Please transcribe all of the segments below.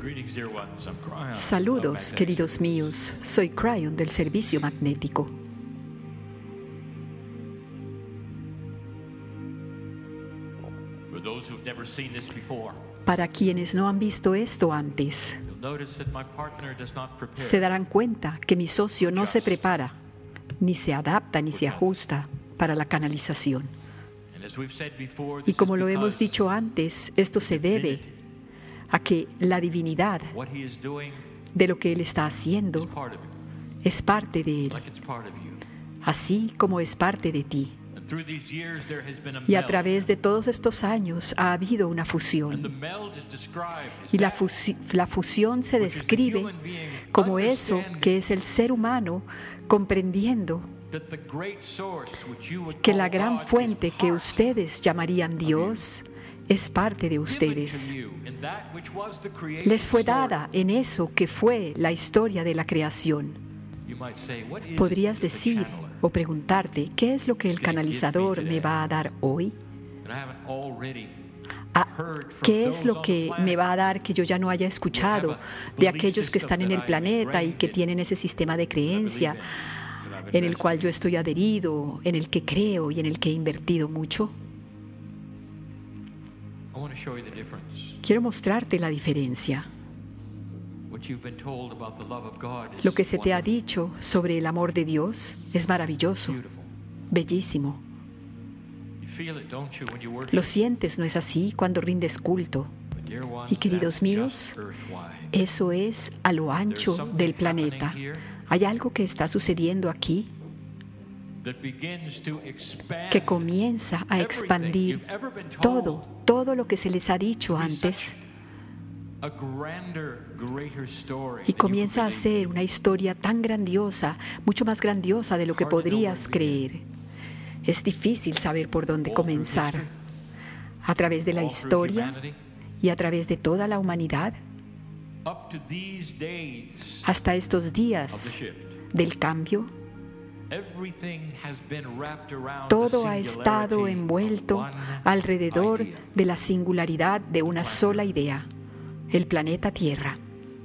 Saludos, queridos míos. Soy Cryon del Servicio Magnético. Para quienes no han visto esto antes, se darán cuenta que mi socio no se prepara, ni se adapta, ni se ajusta para la canalización. Y como lo hemos dicho antes, esto se debe a que la divinidad de lo que Él está haciendo es parte de Él, así como es parte de ti. Y a través de todos estos años ha habido una fusión. Y la fusión se describe como eso que es el ser humano comprendiendo que la gran fuente que ustedes llamarían Dios es parte de ustedes. Les fue dada en eso que fue la historia de la creación. Podrías decir o preguntarte, ¿qué es lo que el canalizador me va a dar hoy? ¿Qué es lo que me va a dar que yo ya no haya escuchado de aquellos que están en el planeta y que tienen ese sistema de creencia en el cual yo estoy adherido, en el que creo y en el que he invertido mucho? Quiero mostrarte la diferencia. Lo que se te ha dicho sobre el amor de Dios es maravilloso, bellísimo. Lo sientes, ¿no es así?, cuando rindes culto. Y queridos míos, eso es a lo ancho del planeta. Hay algo que está sucediendo aquí que comienza a expandir todo lo que se les ha dicho antes. Y comienza a ser una historia tan grandiosa, mucho más grandiosa de lo que podrías creer. Es difícil saber por dónde comenzar. A través de la historia y a través de toda la humanidad, hasta estos días del cambio, todo ha estado envuelto alrededor de la singularidad de una sola idea: el planeta Tierra.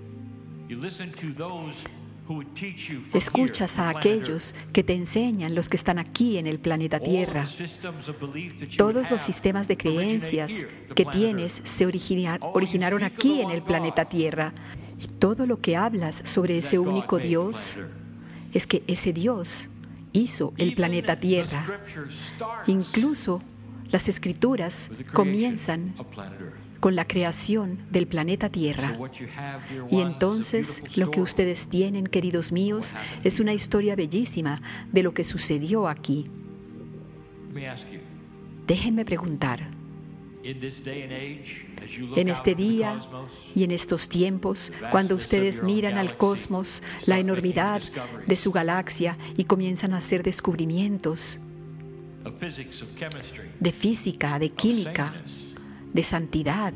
Escuchas a aquellos que te enseñan, los que están aquí en el planeta Tierra. Todos los sistemas de creencias que tienes se originaron aquí en el planeta Tierra. Y todo lo que hablas sobre ese único Dios es que ese Dios hizo el planeta Tierra. Incluso las Escrituras comienzan con la creación del planeta Tierra. Y entonces lo que ustedes tienen, queridos míos, es una historia bellísima de lo que sucedió aquí. Déjenme preguntar, en este día y en estos tiempos, cuando ustedes miran al cosmos, la enormidad de su galaxia y comienzan a hacer descubrimientos de física, de química, de santidad,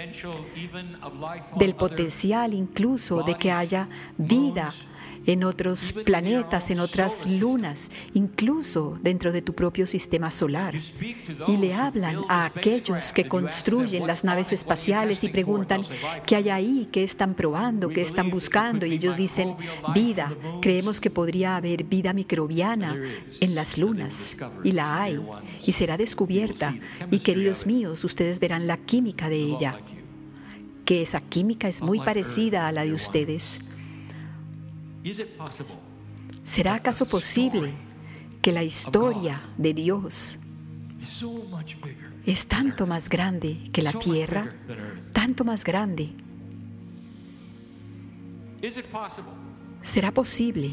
del potencial incluso de que haya vida en otros planetas, en otras lunas, incluso dentro de tu propio sistema solar. Y le hablan a aquellos que construyen las naves espaciales y preguntan, ¿qué hay ahí? ¿Qué están probando? ¿Qué están buscando? Y ellos dicen, vida. Creemos que podría haber vida microbiana en las lunas. Y la hay. Y será descubierta. Y queridos míos, ustedes verán la química de ella. Que esa química es muy parecida a la de ustedes. ¿Será acaso posible que la historia de Dios es tanto más grande que la Tierra? Tanto más grande. ¿Será posible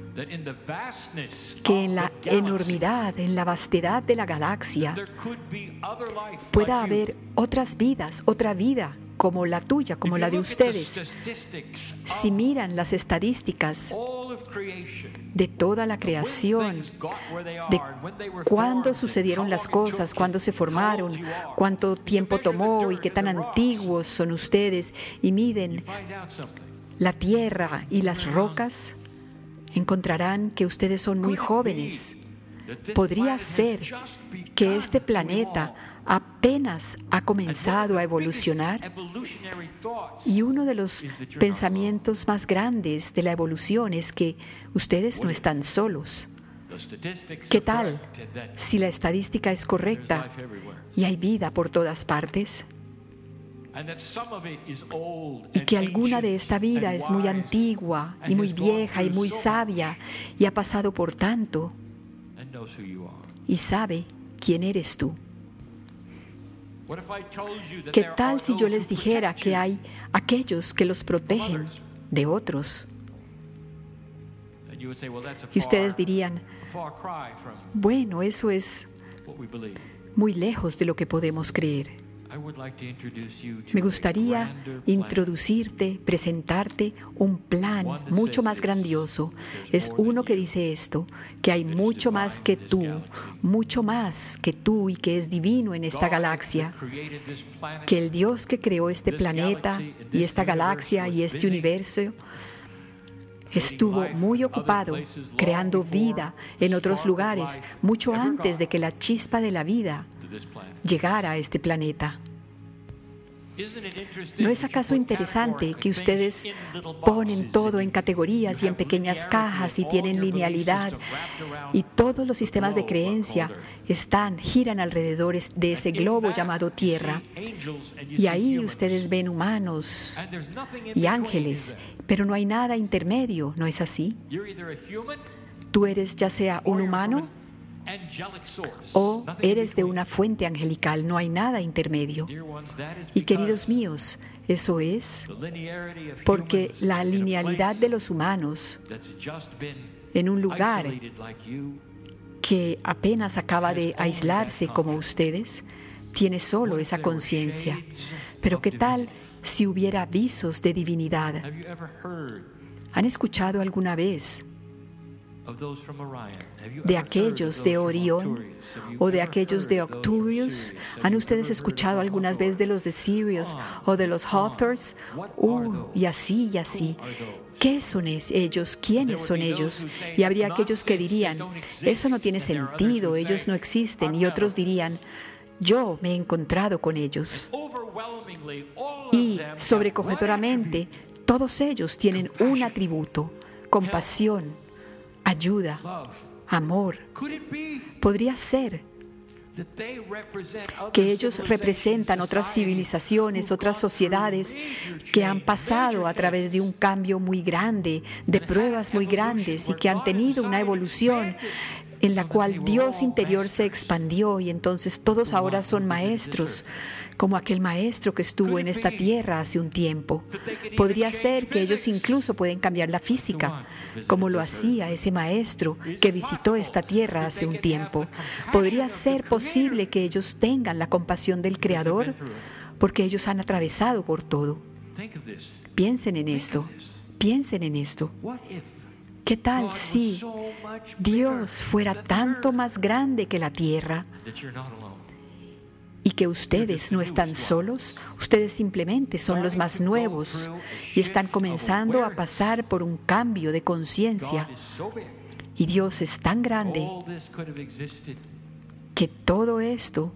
que en la enormidad, en la vastedad de la galaxia, pueda haber otras vidas, otra vida como la tuya, como la de ustedes? Si miran las estadísticas de toda la creación, de cuándo sucedieron las cosas, cuándo se formaron, cuánto tiempo tomó y qué tan antiguos son ustedes, y miden la tierra y las rocas, encontrarán que ustedes son muy jóvenes. Podría ser que este planeta apenas ha comenzado a evolucionar, y uno de los pensamientos más grandes de la evolución es que ustedes no están solos. ¿Qué tal si la estadística es correcta y hay vida por todas partes? Y que alguna de esta vida es muy antigua y muy vieja y muy sabia y ha pasado por tanto y sabe quién eres tú. ¿Qué tal si yo les dijera que hay aquellos que los protegen de otros? Y ustedes dirían, bueno, eso es muy lejos de lo que podemos creer. Me gustaría introducirte, presentarte un plan mucho más grandioso. Es uno que dice esto, que hay mucho más que tú y que es divino en esta galaxia, que el Dios que creó este planeta y esta galaxia y este universo estuvo muy ocupado creando vida en otros lugares mucho antes de que la chispa de la vida llegara a este planeta. ¿No es acaso interesante que ustedes ponen todo en categorías y en pequeñas cajas y tienen linealidad y todos los sistemas de creencia giran alrededor de ese globo llamado Tierra? Y ahí ustedes ven humanos y ángeles, pero no hay nada intermedio, ¿no es así? Tú eres ya sea un humano o eres de una fuente angelical, no hay nada intermedio. Y queridos míos, eso es porque la linealidad de los humanos en un lugar que apenas acaba de aislarse como ustedes, tiene solo esa conciencia. Pero ¿qué tal si hubiera avisos de divinidad? ¿Han escuchado alguna vez de aquellos de Orión o de aquellos de Arcturus? ¿Han ustedes escuchado algunas veces de los de Sirius o de los Hathors? Y así y así. ¿Qué son ellos? ¿Quiénes son ellos? Y habría aquellos que dirían, eso no tiene sentido, ellos no existen. Y otros dirían, yo me he encontrado con ellos. Y sobrecogedoramente, todos ellos tienen un atributo: compasión, ayuda, amor. Podría ser que ellos representan otras civilizaciones, otras sociedades que han pasado a través de un cambio muy grande, de pruebas muy grandes y que han tenido una evolución en la cual Dios interior se expandió y entonces todos ahora son maestros, como aquel maestro que estuvo en esta tierra hace un tiempo. Podría ser que ellos incluso pueden cambiar la física, como lo hacía ese maestro que visitó esta tierra hace un tiempo. Podría ser posible que ellos tengan la compasión del Creador, porque ellos han atravesado por todo. Piensen en esto, piensen en esto. ¿Qué tal si Dios fuera tanto más grande que la tierra y que ustedes no están solos? Ustedes simplemente son los más nuevos y están comenzando a pasar por un cambio de conciencia. Y Dios es tan grande que todo esto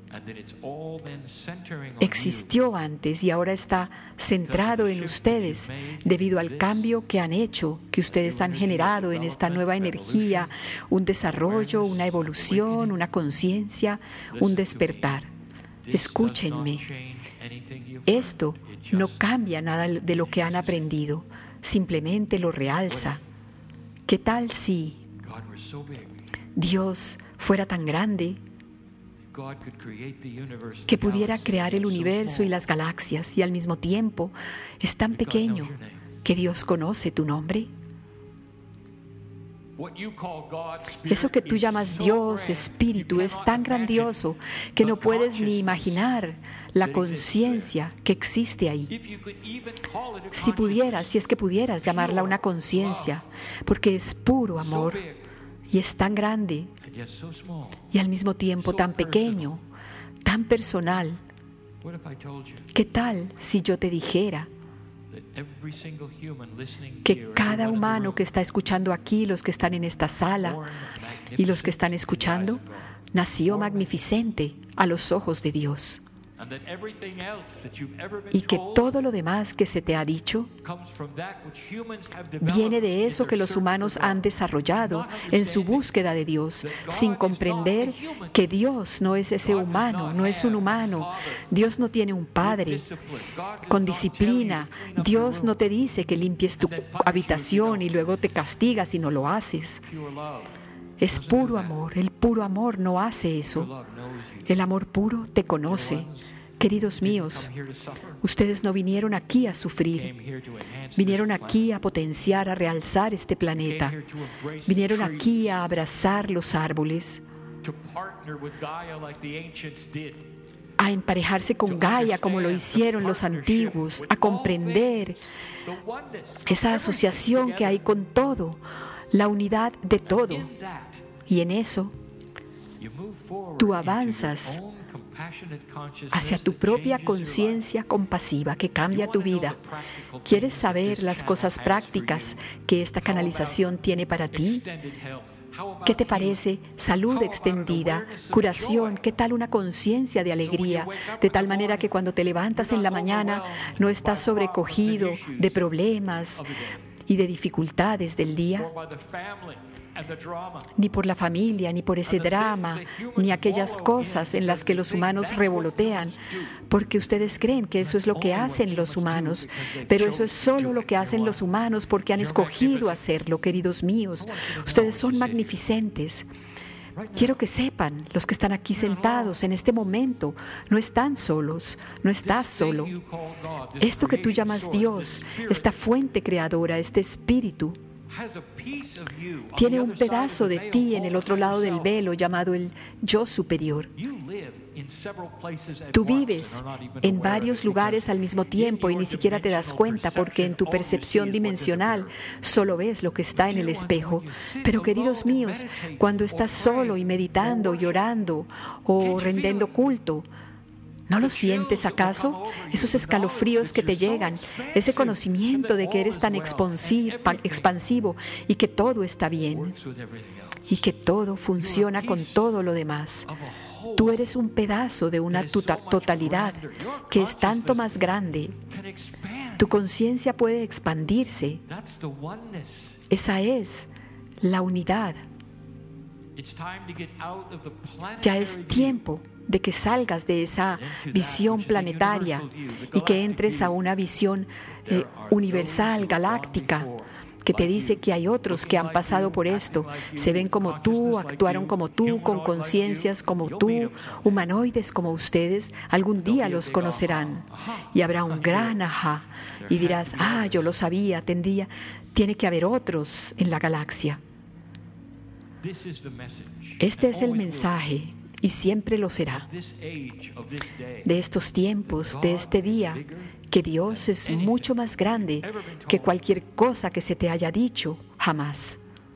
existió antes y ahora está centrado en ustedes debido al cambio que han hecho, que ustedes han generado en esta nueva energía, un desarrollo, una evolución, una conciencia, un despertar. Escúchenme, esto no cambia nada de lo que han aprendido, simplemente lo realza. ¿Qué tal si Dios fuera tan grande que pudiera crear el universo y las galaxias y al mismo tiempo es tan pequeño que Dios conoce tu nombre? Eso que tú llamas Dios, Espíritu, es tan grandioso que no puedes ni imaginar la conciencia que existe ahí. Si es que pudieras llamarla una conciencia, porque es puro amor y es tan grande y al mismo tiempo tan pequeño, tan personal. ¿Qué tal si yo te dijera que cada humano que está escuchando aquí, los que están en esta sala y los que están escuchando, nació magnificente a los ojos de Dios. Y que todo lo demás que se te ha dicho viene de eso que los humanos han desarrollado en su búsqueda de Dios, sin comprender que Dios no es ese humano, no es un humano. Dios no tiene un padre con disciplina. Dios no te dice que limpies tu habitación y luego te castiga si no lo haces. Es puro amor. El puro amor no hace eso. El amor puro te conoce. Queridos míos, ustedes no vinieron aquí a sufrir. Vinieron aquí a potenciar, a realzar este planeta. Vinieron aquí a abrazar los árboles, a emparejarse con Gaia como lo hicieron los antiguos, a comprender esa asociación que hay con todo, la unidad de todo. Y en eso, tú avanzas hacia tu propia conciencia compasiva que cambia tu vida. ¿Quieres saber las cosas prácticas que esta canalización tiene para ti? ¿Qué te parece? Salud extendida, curación, ¿qué tal una conciencia de alegría? De tal manera que cuando te levantas en la mañana no estás sobrecogido de problemas y de dificultades del día, ni por la familia, ni por ese drama, ni aquellas cosas en las que los humanos revolotean, porque ustedes creen que eso es lo que hacen los humanos, pero eso es solo lo que hacen los humanos porque han escogido hacerlo, queridos míos. Ustedes son magnificentes. Quiero que sepan, los que están aquí sentados en este momento, no están solos, no estás solo. Esto que tú llamas Dios, esta fuente creadora, este espíritu, tiene un pedazo de ti en el otro lado del velo llamado el yo superior. Tú vives en varios lugares al mismo tiempo y ni siquiera te das cuenta porque en tu percepción dimensional solo ves lo que está en el espejo. Pero queridos míos, cuando estás solo y meditando, llorando o rendiendo culto, ¿no lo sientes acaso? Esos escalofríos que te llegan, ese conocimiento de que eres tan expansivo y que todo está bien y que todo funciona con todo lo demás. Tú eres un pedazo de una totalidad que es tanto más grande. Tu conciencia puede expandirse. Esa es la unidad. Ya es tiempo de que salgas de esa visión planetaria y que entres a una visión universal, galáctica, que te dice que hay otros que han pasado por esto, se ven como tú, actuaron como tú, con conciencias como tú, humanoides como ustedes. Algún día los conocerán y habrá un gran ajá y dirás, yo lo sabía, tiene que haber otros en la galaxia. Este es el mensaje y siempre lo será de estos tiempos, de este día, que Dios es mucho más grande que cualquier cosa que se te haya dicho jamás,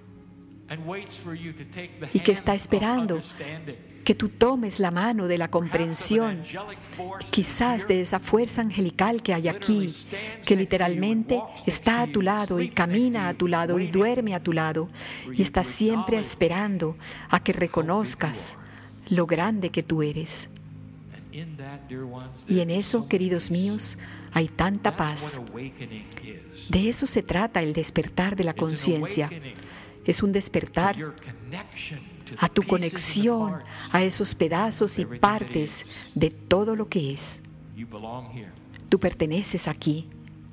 y que está esperando que tú tomes la mano de la comprensión, quizás de esa fuerza angelical que hay aquí, que literalmente está a tu lado y camina a tu lado y duerme a tu lado y está siempre esperando a que reconozcas lo grande que tú eres. Y en eso, queridos míos, hay tanta paz. De eso se trata el despertar de la conciencia. Es un despertar a tu conexión, a esos pedazos y partes de todo lo que es. Tú perteneces aquí.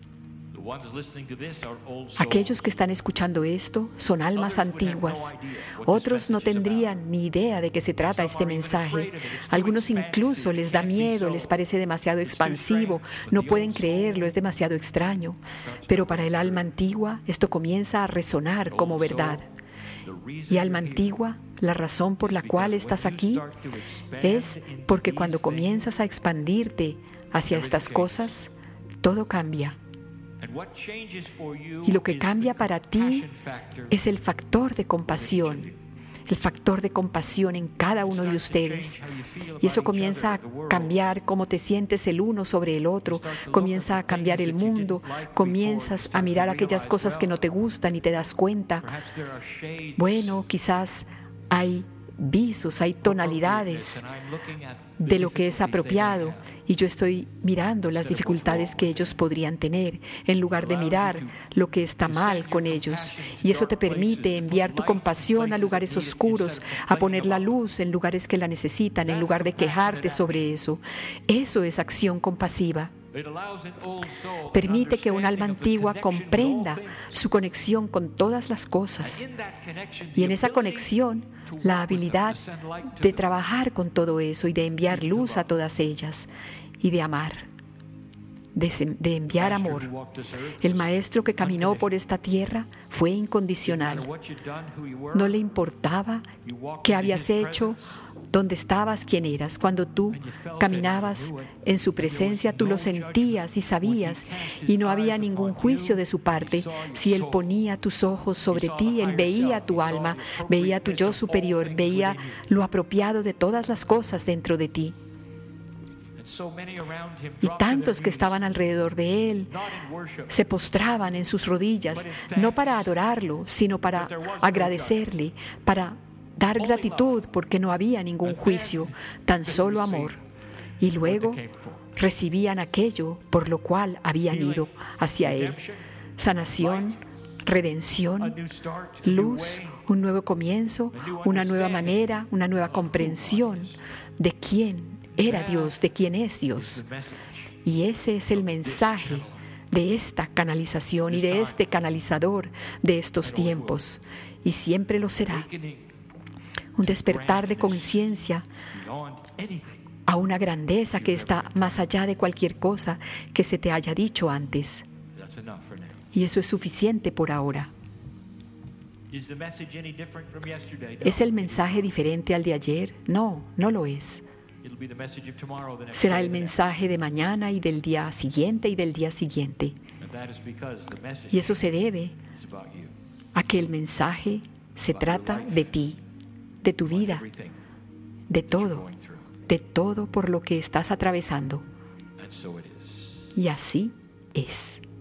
Aquellos que están escuchando esto son almas antiguas. Otros no tendrían ni idea de qué se trata este mensaje. Algunos incluso les da miedo, les parece demasiado expansivo, no pueden creerlo, es demasiado extraño. Pero para el alma antigua esto comienza a resonar como verdad. Y alma antigua, la razón por la cual estás aquí es porque cuando comienzas a expandirte hacia estas cosas, todo cambia. Y lo que cambia para ti es el factor de compasión en cada uno de ustedes. Y eso comienza a cambiar cómo te sientes el uno sobre el otro, comienza a cambiar el mundo, comienzas a mirar aquellas cosas que no te gustan y te das cuenta. Bueno, quizás hay visos, hay tonalidades de lo que es apropiado, y yo estoy mirando las dificultades que ellos podrían tener en lugar de mirar lo que está mal con ellos. Y eso te permite enviar tu compasión a lugares oscuros, a poner la luz en lugares que la necesitan, en lugar de quejarte sobre eso. Eso es acción compasiva. Permite que un alma antigua comprenda su conexión con todas las cosas, y en esa conexión la habilidad de trabajar con todo eso y de enviar luz a todas ellas y de amar, de enviar amor. El maestro que caminó por esta tierra fue incondicional. No le importaba qué habías hecho, dónde estabas, quién eras. Cuando tú caminabas en su presencia, tú lo sentías y sabías, y no había ningún juicio de su parte. Si Él ponía tus ojos sobre ti, Él veía tu alma, veía tu yo superior, veía lo apropiado de todas las cosas dentro de ti. Y tantos que estaban alrededor de Él se postraban en sus rodillas, no para adorarlo, sino para agradecerle, para dar gratitud, porque no había ningún juicio, tan solo amor. Y luego recibían aquello por lo cual habían ido hacia Él: sanación, redención, luz, un nuevo comienzo, una nueva manera, una nueva comprensión de quién era Dios, de quién es Dios. Y ese es el mensaje de esta canalización y de este canalizador de estos tiempos, y siempre lo será. Un despertar de conciencia a una grandeza que está más allá de cualquier cosa que se te haya dicho antes. Y eso es suficiente por ahora. ¿Es el mensaje diferente al de ayer? No, no lo es. Será el mensaje de mañana y del día siguiente y del día siguiente. Y eso se debe a que el mensaje se trata de ti, de tu vida, de todo por lo que estás atravesando. Y así es.